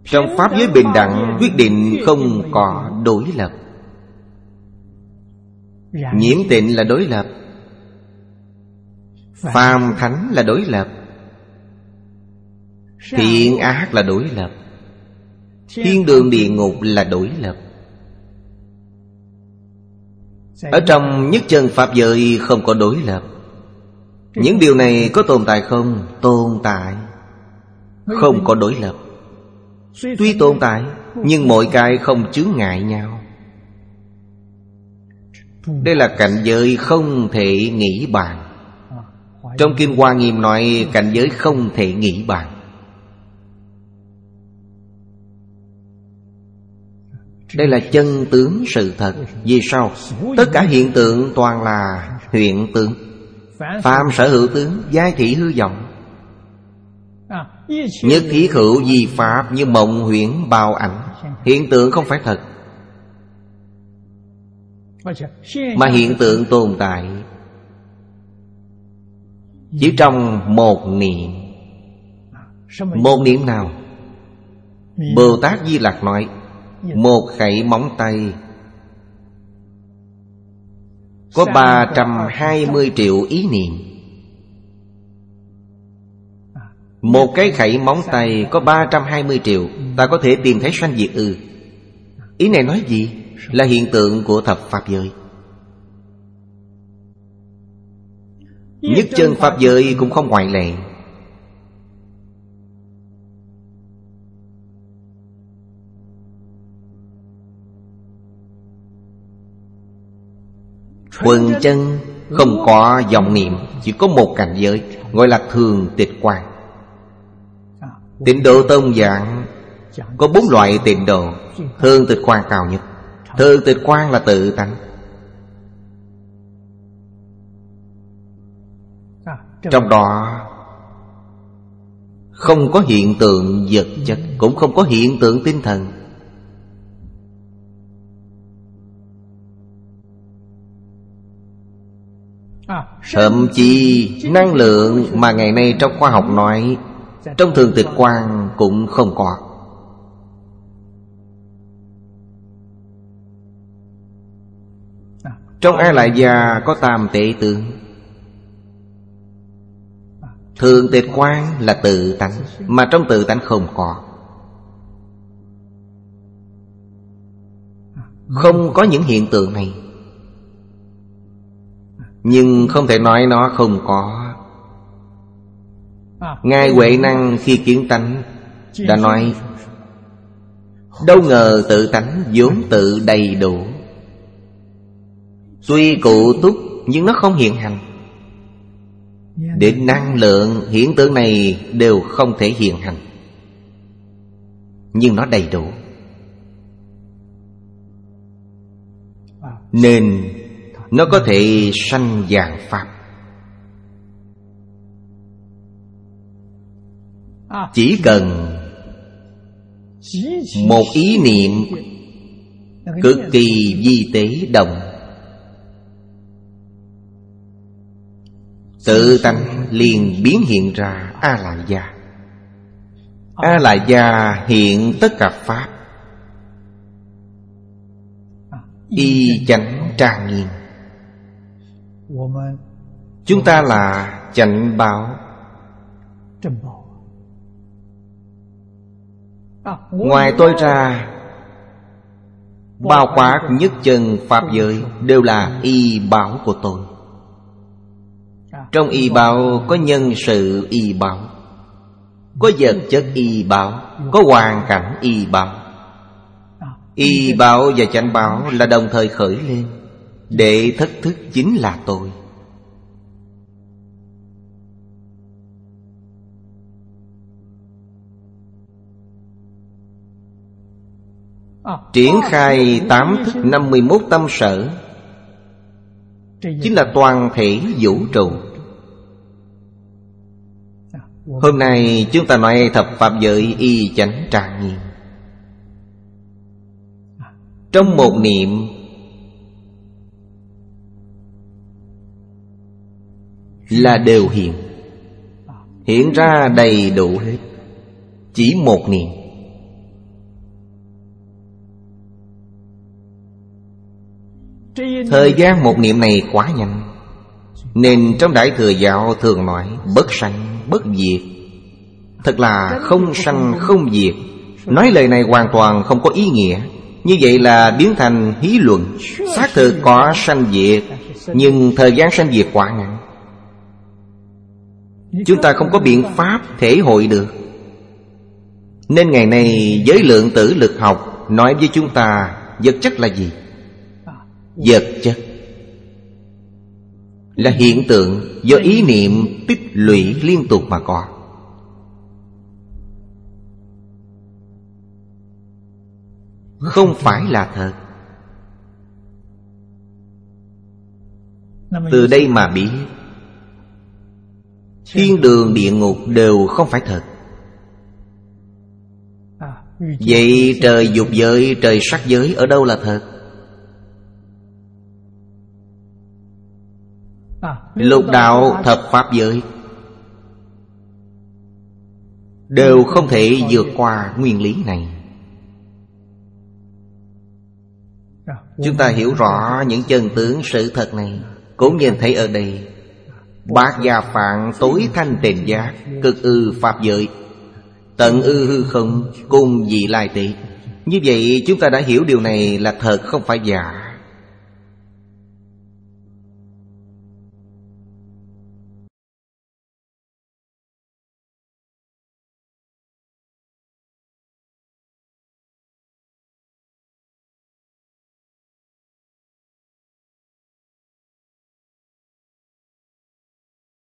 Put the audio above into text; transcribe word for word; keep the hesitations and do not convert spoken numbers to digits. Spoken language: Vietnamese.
Trong pháp giới bình đẳng quyết định không có đối lập. Nhiễm tịnh là đối lập, phàm thánh là đối lập, thiện ác là đối lập, thiên đường địa ngục là đối lập. Ở trong nhất chân pháp giới không có đối lập. Những điều này có tồn tại không? Tồn tại. Không có đối lập. Tuy tồn tại, nhưng mỗi cái không chướng ngại nhau. Đây là cảnh giới không thể nghĩ bàn. Trong Kim Hoa Nghiêm nói cảnh giới không thể nghĩ bàn. Đây là chân tướng sự thật. Vì sao? Tất cả hiện tượng toàn là hiện tượng. Phàm sở hữu tướng, giai thị hư vọng. Nhất thiết hữu di pháp, như mộng huyễn bào ảnh. Hiện tượng không phải thật, mà hiện tượng tồn tại chỉ trong một niệm. Một niệm nào? Bồ Tát Di Lặc nói một khẩy móng tay có ba trăm hai mươi triệu ý niệm. Một cái khẩy móng tay có ba trăm hai mươi triệu. Ta có thể tìm thấy sanh diệt ư? Ý này nói gì? Là hiện tượng của thập pháp giới. Nhất chân pháp giới cũng không ngoại lệ. Thuần chân không có vọng niệm, chỉ có một cảnh giới, gọi là thường tịch quan. Tịnh độ tông giảng có bốn loại tịnh độ. Thường tịch quan cao nhất. Thường tịch quan là tự tánh. Trong đó không có hiện tượng vật chất, cũng không có hiện tượng tinh thần. Thậm chí năng lượng mà ngày nay trong khoa học nói trong thường tịch quan cũng không có. Trong A Lại Gia có tam tệ tướng. Thường tịch quan là tự tánh, mà trong tự tánh không có. Không có những hiện tượng này. Nhưng không thể nói nó không có. Ngài Huệ Năng khi kiến tánh đã nói đâu ngờ tự tánh vốn tự đầy đủ, tuy cụ túc nhưng nó không hiện hành. Đến năng lượng hiện tượng này đều không thể hiện hành, nhưng nó đầy đủ. Nên nó có thể sanh vạn pháp. Chỉ cần một ý niệm cực kỳ vi tế động, tự tánh liền biến hiện ra A Lại Gia. A Lại Gia hiện tất cả pháp, y chánh trang nghiêm. Chúng ta là chánh báo. Ngoài tôi ra, bao quát nhất chân pháp giới đều là y báo của tôi. Trong y báo có nhân sự y báo, có vật chất y báo, có hoàn cảnh y báo. Y báo và chánh báo là đồng thời khởi lên. Đệ thất thức chính là tôi. Triển khai tám thức năm mươi mốt tâm sở, chính là toàn thể vũ trụ. Hôm nay chúng ta nói thập pháp giới y chánh trang nghiêm. Trong một niệm là đều hiện, hiện ra đầy đủ hết. Chỉ một niệm. Thời gian một niệm này quá nhanh, nên trong Đại Thừa Giáo thường nói bất sanh bất diệt. Thật là không sanh không diệt. Nói lời này hoàn toàn không có ý nghĩa. Như vậy là biến thành hí luận. Xác thực có sanh diệt, nhưng thời gian sanh diệt quá ngắn, chúng ta không có biện pháp thể hội được. Nên ngày nay giới lượng tử lực học nói với chúng ta vật chất là gì? Vật chất là hiện tượng do ý niệm tích lũy liên tục mà có. Không phải là thật. Từ đây mà biết thiên đường địa ngục đều không phải thật. Vậy trời dục giới, trời sắc giới ở đâu là thật? Lục đạo thập pháp giới đều không thể vượt qua nguyên lý này. Chúng ta hiểu rõ những chân tướng sự thật này, cũng nhìn thấy ở đây bát gia phạn tối thanh tịnh giác, cực ư pháp giới, tận ư hư không, cùng vị lai tị. Như vậy chúng ta đã hiểu điều này là thật, không phải giả.